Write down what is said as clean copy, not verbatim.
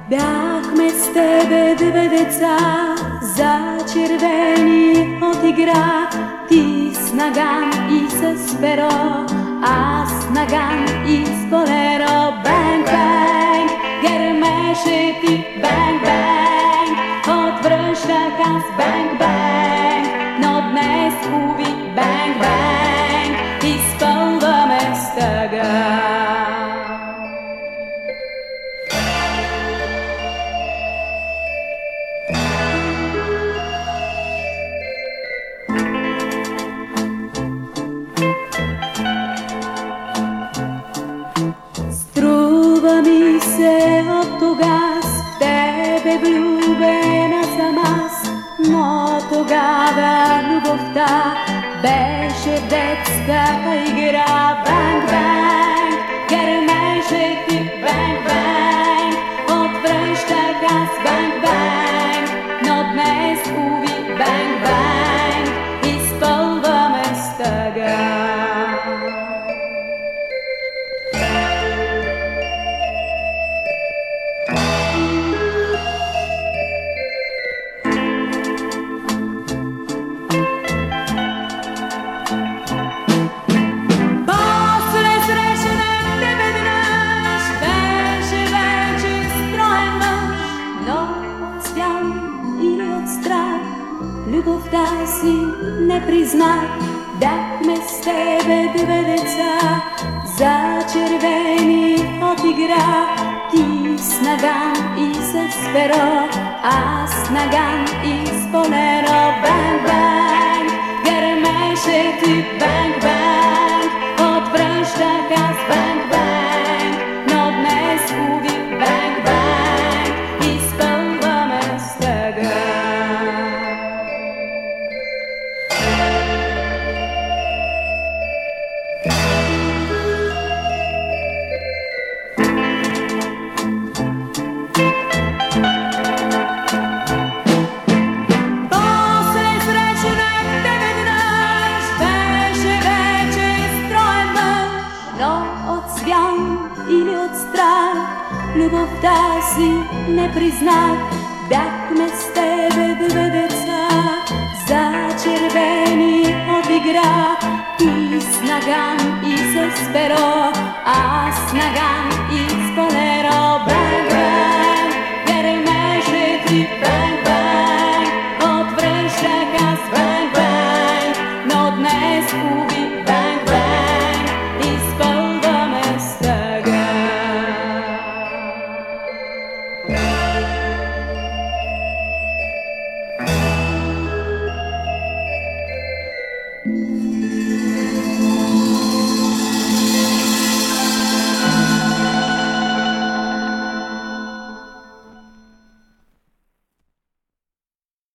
Бяхме с тебе две деца, зачервени от игра. Ти с наган и с перо, аз с наган и с болеро. Бенг, бенг, гърмеше ти, бенг, бенг, отвръщах аз, бенг, бенг, но днес, уви, бенг, бенг, изпълваме стъга. Струва ми се от тогаз, в тебе влюбена съм аз, но тогава любовта беше детската игра. Бенг, бенг, гърмеше ти, бенг, бенг, отвръщах аз, бенг, бенг, но днес, уви, бенг, бенг, изпълваме стъга. Любовта си не признах, бяхме с тебе две деца, зачервени от игра. Ти с наган и с перо, аз с наган и с болеро. Бенг, бенг, гърмеше ти, бенг, бенг, отвръщах аз, бенг, бенг, но днес, уви, бенг, бенг, изпълваме стъга. Или от страх, любовта си не признах, бяхме с тебе две деца, зачервени от игра. Ти с наган и с перо, аз с наган и